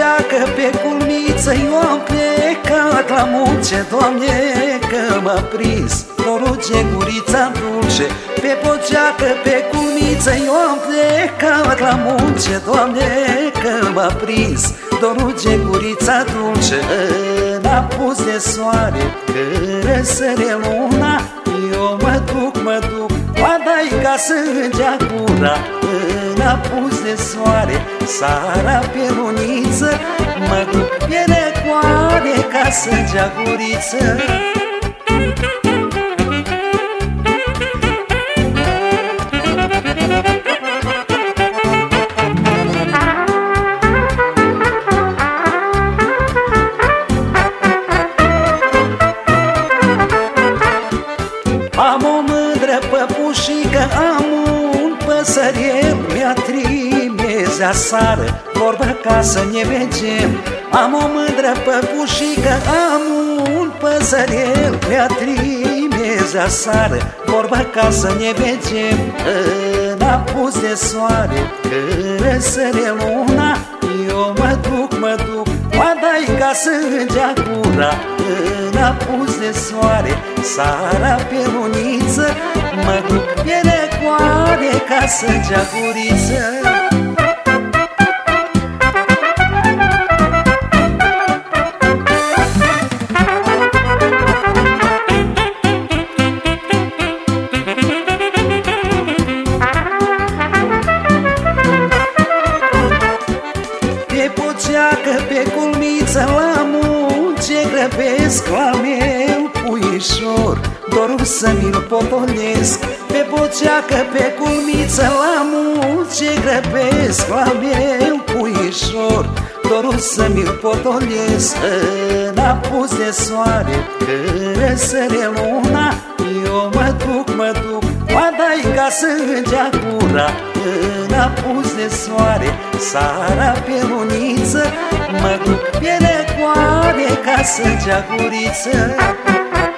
ceacă pe culmiță, eu am plecat la munce, Doamne, că m-a prins dorul ce gurița dulce. Pe poceacă, pe culmiță, eu am plecat la munce, Doamne, că m-a prins dorul ce gurița dulce. În apus de soare, că răsăre luna, eu mă duc, oada-i ca să îngea gura. În apus de soare, sara pe luniță, mă duc pe recoare ca să îngea guriță. Am o mândră păpușică, am un păsăriel, mi-a trimis aseară vorbă ca să ne vedem. Am o mândră păpușică, am un păsăriel, mi-a trimis aseară vorbă ca să ne vedem. În apus de soare, că răsăre luna, eu mă duc, oada-i ca să îngea gura. În apus de soare, sara pe luniță, mă duc pe recoare ca să îngea guriță. Pe poceacă, pe culmiță, la munce grăbesc la meu puișor, dorul să mi-l potolesc. Pe poceacă, pe culmiță, la munce grăbesc la meu puișor, dorul să mi-l potolesc. În apus de soare, că răsăre luna, eu mă duc, oada-i ca să îngea gura. În apus de soare, sara pe luniță, mă duc pe recoare ca să îngea guriță.